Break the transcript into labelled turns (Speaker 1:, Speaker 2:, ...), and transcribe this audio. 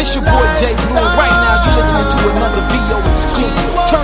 Speaker 1: It's your boy Jay Blue, and right now you're listening to another VO exclusive. Turn